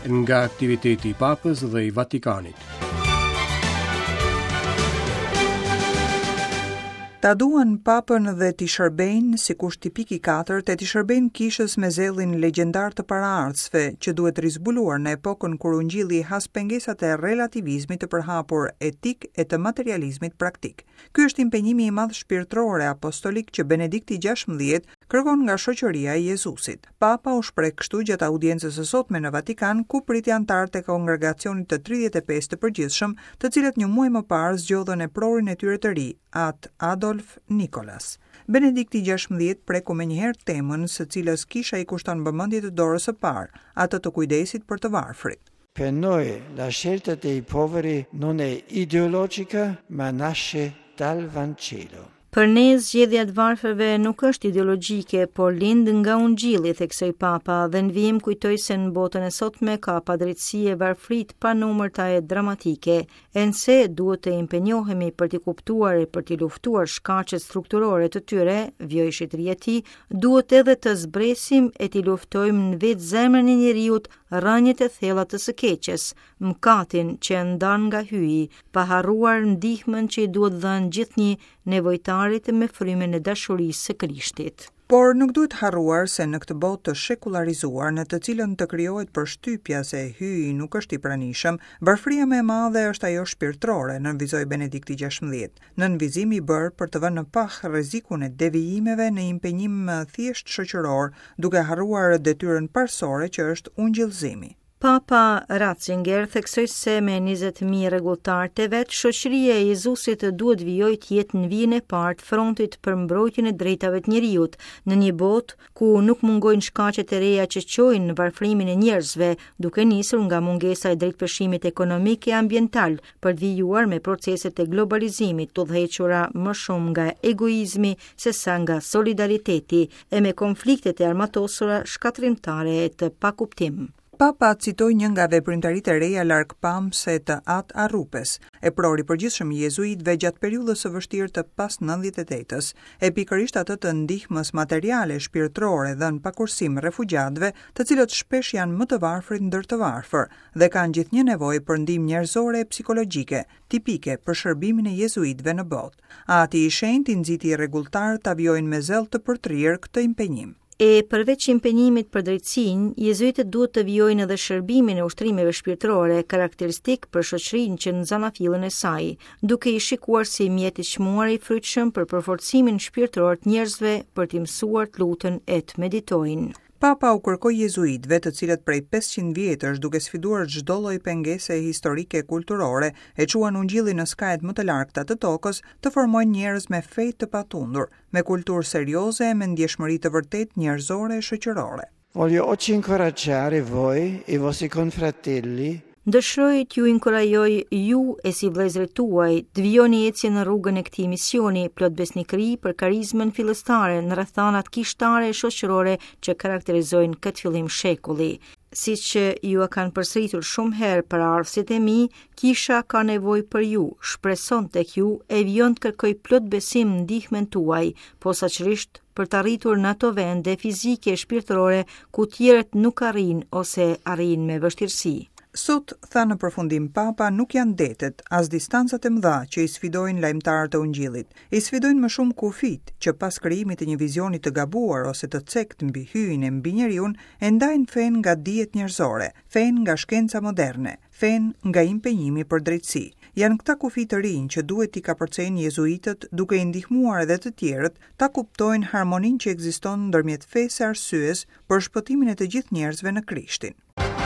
nga aktiviteti I Papës dhe I Vatikanit. Ta duan papën dhe t'i shërbejnë sikur tipik I katërt e t'i shërbejnë kishës me zellin legjendar të paraardhësve që duhet rizbuluar në epokën kur u ngjilli has pengesat e relativizmit të përhapur etik e të materializmit praktik. Ky është impenjimi I madh shpirtëror e apostolik që Benedikti XVI kërkon nga shoqëria e Jezusit. Papa u shpreh kështu gjatë audiencës së sotme në Vatikan, ku pritej anëtarët e kongregacionit të 35 të përgjithshëm, të cilët një muaj më parë zgjodhën e prorin e tyre të ri, atë Adolf Nikolas. Benedikti XVI preku menjëherë temën së cilës kisha I kushton vëmendje të dorës së parë, atë të kujdesit për të varfrit. Per noi la scelta dei poveri non è ideologica, ma nasce dal Vangelo. Për ne zgjedhja e varfërve nuk është ideologjike, por lind nga ungjilli, theksoi Papa, dhe në vijim kujtoi se në botën e sotme ka padrejtësi e varfrit pa numërta e dramatike, ense duhet të impenjohemi për t'i kuptuar e për t'i luftuar shkaqet strukturore të tyre, vjoj shitërieti, duhet edhe të zbresim e t'i luftojmë në vetë zemrën e njeriut rënjet e thella të së keqes, mëkatin që e ndan nga hyi, pa harruar ndihmën që I duhet dhënë gjithnjë nevojtarit me frymën e dashurisë së Krishtit. Por nuk duhet harruar se në këtë botë të shekularizuar në të cilën të krijohet përshtypja se hyi nuk është I pranishëm, varfëria më e madhe është ajo shpirtërore, nënvizoi Benedikti XVI. Nënvizimi I bërë për të vënë në pah rrezikun e devijimeve në impenjim thjesht shoqëror, duke harruar detyrën parsorë që është ungjillëzimi. Papa Ratzinger theksoi se me 20.000 rregulltar të vet, shoqëria e Jezusit duhet vijojë të jetë në vijën e parë të frontit për mbrojtjen e drejtave të njerëzit, në një botë ku nuk mungojnë shkaqet e reja që çojnë në varfërimin e njerëzve, duke nisur nga mungesa e drejtpërshimit ekonomik e ambiental për të vijuar me proceset e globalizimit të udhëhequra më shumë nga egoizmi sesa nga solidariteti e me konfliktet e armatosura shkatrimtare e të pakuptim. Papa citoi një nga veprimtaritë e reja largpamëse të At Arrupes, e prori përgjithshëm I jezuitëve gjatë periudhës së vështirë të pas 98-s, e pikërisht atë të ndihmës materiale shpirtërore dhënë pa kursim refugjatëve, të cilët shpesh janë më të varfrit ndër të varfër dhe kanë gjithnjë nevojë për ndihmë njerëzore e psikologjike, tipike për shërbimin e jezuitëve në botë. Ati I shenjtë I nxiti rregulltarët ta vijojnë me zell të përtrirë këtë impenjim. E përveç impenjimit për drejtësinë, jezuitët duhet të vijojnë edhe shërbimin e ushtrimeve shpirtërore, karakteristik për shoqërinë që nxanafillën e saj, duke I shikuar si mjet I çmuar I frytshëm për përforcimin shpirtëror të njerëzve për t'i mësuar të lutën e të meditojnë. Papa u kërkoi jezuitëve, të cilët prej 500 vjetësh duke sfiduar çdo lloj pengese historike e kulturore, e quan ungjillin në skajet më të largta të tokës, të formojnë njerëz me fe të patundur, me kulturë serioze e me ndjeshmëri të vërtet njerëzore e shoqërore. Voglio oggi incoraggiare voi e I vostri confratelli. Dëshiroj t'ju inkurajoj ju e si vëllezërit tuaj të vijoni ecje në rrugën e këtij misioni plot besnikëri për karizmën fillestare në rrethanat kishtare e shoqërore që karakterizojnë këtë fillim shekulli. Siç ju e kanë përsëritur shumë herë paraardhësit e mi, kisha ka nevojë për ju, shpreson tek ju e vijon të kërkoj plot besim në ndihmën tuaj, posaçërisht për të arritur në ato vende fizike e shpirtërore ku tjerët nuk arrin ose arrin me vështirësi. Sot, tha në përfundim Papa, nuk janë detet, as distancat e mëdha që I sfidojnë lajmtarët e ungjillit. I sfidojnë më shumë kufit që pas krijimit të një vizioni të gabuar ose të cekt mbi hyin e mbi njeriun, e ndajnë fen nga dijet njerëzore, fen nga shkenca moderne, fen nga impenjimi për drejtësi. Janë këta kufi të rinj që duhet t'i kapërcejnë jezuitët, duke I ndihmuar edhe të tjerët ta kuptojnë harmoninë që ekziston ndërmjet fesë e arsyes për shpëtimin e të gjithë njerëzve në Krishtin.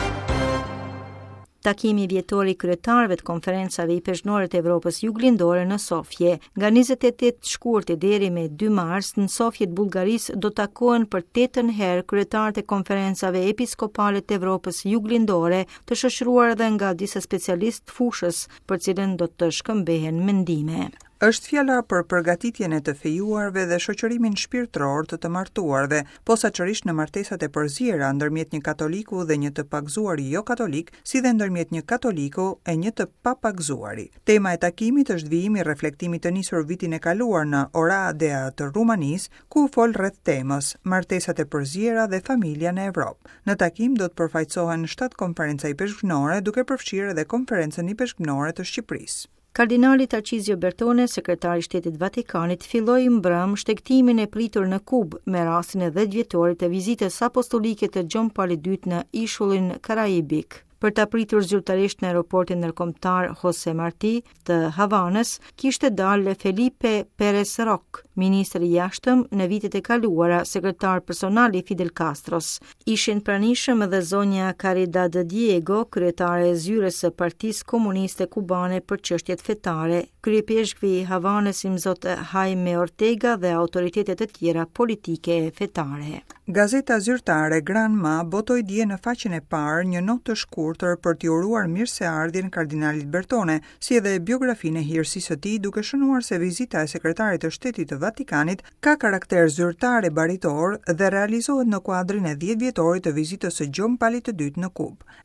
Takimi vjetor I kryetarëve të konferencave I peshqnore të Evropës Juglindore në Sofje. Nga 28 shkurti deri me 2 mars në Sofje të Bullgarisë do takohen për 8 herë kryetarët e konferencave episkopale të Evropës Juglindore, të shoqëruar edhe nga disa specialistë fushës, për cilën do të shkëmbehen mendime. Është fjala për përgatitjen e të fejuarve dhe shoqërimin shpirtëror të martuarve, posaçërisht në martesat e përziera ndërmjet një katoliku dhe një të pagzuari jo katolik, si dhe ndërmjet një katoliku e një të papagzuari. Tema e takimit është vijimi i reflektimit të nisur vitin e kaluar në Oradea të Rumanisë, ku fol rreth temës martesat e përziera dhe familja në Evropë. Në takim do të përfaqësohen 7 konferenca i peshqnore, duke përfshirë edhe konferencën i peshqnore të Shqipërisë. Kardinali Tarcisio Bertone, sekretari i Shtetit Vatikanit, filloi mbrëm shtektimin e pritur në Kubë me rastin e 10 vjetorit të vizitës apostolike të Gjon Pauli II në ishullin Karaibik. Për ta pritur zyrtarisht në aeroportin ndërkombëtar Jose Marti të Havanës, kishte dalë Felipe Perez Roque, ministri i jashtëm në vitet e kaluara, sekretar personal i Fidel Castros. Ishin pranishëm edhe zonja Caridad Diego, kryetare e zyres së Partisë Komuniste Kubane për çështjet fetare, kryepeshkvi i Havanës i Mzot Jaime Ortega dhe autoritetet të tjera politike e fetare. Gazeta zyrtare Granma botoi dje në faqen e parë një notë të shkurtër për t'i uruar mirëseardhjen kardinalit Bertone, si edhe biografinë e hirësisë së tij, duke shënuar se vizita e sekretarit të Shtetit të Vatikanit ka karakter zyrtar e baritor dhe realizohet në kuadrin e 10 vjetorit të vizitës së Gjon Paulit II në Kubë.